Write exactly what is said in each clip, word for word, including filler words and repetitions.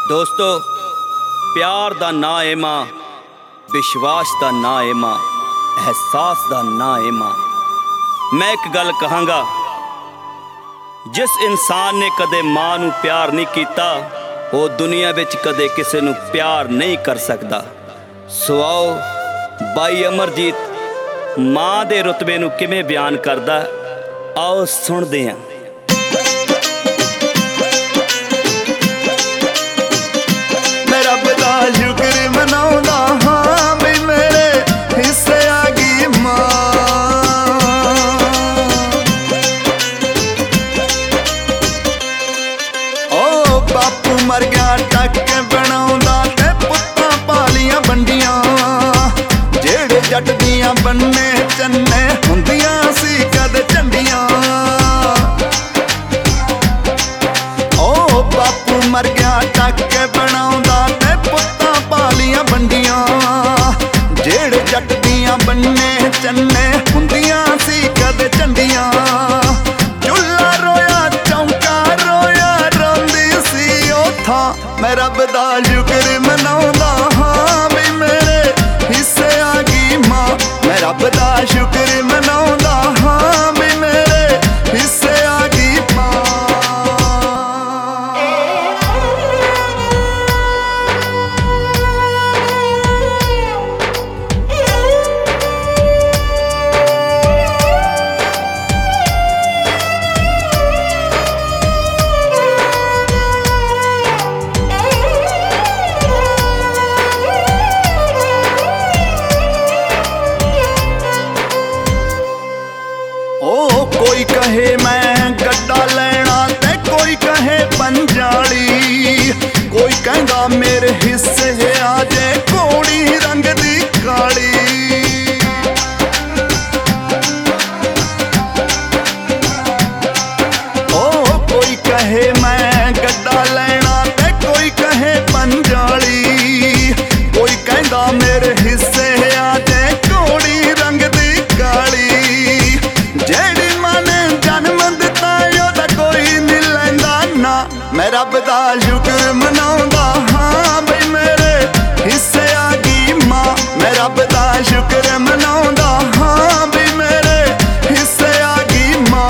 दोस्तों प्यार दा ना है मां, विश्वास दा ना है मां, एहसास दा ना है मां। मैं एक गल कहांगा, जिस इंसान ने कदे मां नू प्यार नहीं कीता वो दुनिया विच कदे किसी नू प्यार नहीं कर सकता। सो आओ बाई अमरजीत मां दे रुतबे नू किवें बयान करदा, आओ सुनदे हां। रब दा शुक्र मनाउंदा हां भी मेरे हिस्से आ गई मां। ओ बापू मर गया टक बनाउंदा ते पुत्तां पालियां बंडियां, जेड़े जट दियां बन्ने चन्ने हुंदियां सी कद झंडियां। ओ बापू मर गया टक बनाउंदा बंडियां, जेड़े जट दियां बन्ने चन्ने हुंदियां सी कद झंडियां। चुल्ला रोया चौंका रोया रोंदी सी ओथां, मैं रब दा शुक्र मनाउंदा हां भी मेरे हिस्से आ गई मां। मैं रब दा शुक्र मनाउंदा हां भी मेरे हिस्से आ गई मां। कोई कहे मैं गड्डा लेना ते कोई कहे पंजाली, कोई कहंदा मेरे हिस्से आ जे घोड़ी रंग दी काली। ओ कोई कहे मैं गड्डा लेना ते कोई कहे पंजाली, कोई कहंदा मेरे हिस्से आ जे घोड़ी रंग दी काली। मैं रब दा शुक्र मनाउंदा हां बई मेरे हिस्से आ गई मां। मैं रब दा शुक्र मनाउंदा हां बई मेरे हिस्से आ गई मां।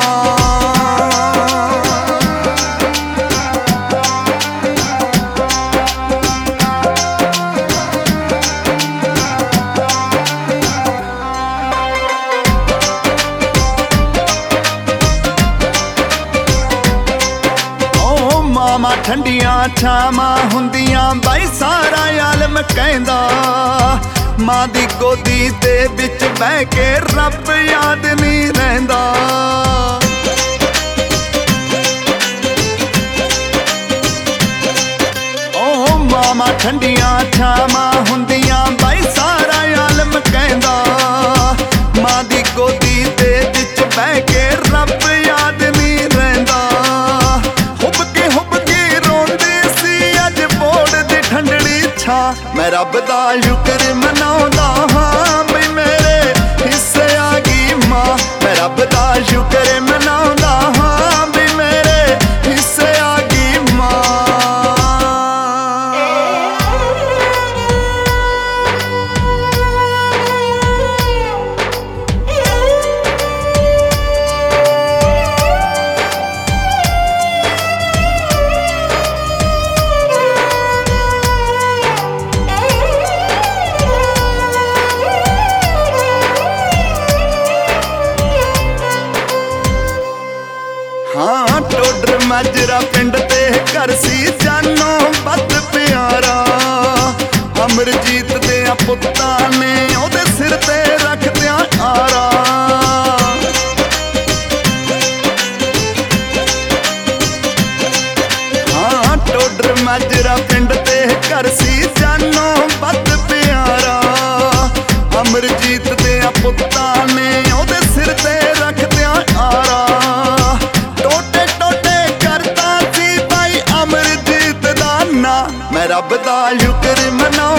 मामा ठंडियां छावां हुंदियां बाई सारा आलम कहंदा, मां दी गोदी दे विच बह के रब याद नहीं रहिंदा। ओ मामा ठंडियां छावां हुंदियां बाई सारा आलम कहंदा, मां दी गोदी दे विच बह के रब याद नहीं रहिंदा। मैं रब दा शुक्र मनाउंदा हां बई मेरे हिस्से आ गई मां। मैं रब दा शुक्र मनाउंदा हां बई मेरे हिस्से आ गई मां। हाँ टोडर माजरा पिंड ते घर सी जानो बद प्यारा, अमरजीत दे पुत्तां ने ओदे सिर ते रखदियां आरा। हाँ टोडर माजरा पिंड ते घर सी जानो बद प्यारा, अमरजीत दे पुत्तां ने ओदे सिर ते रखदियां आरा। मैं रब दा शुक्र मनाउंदा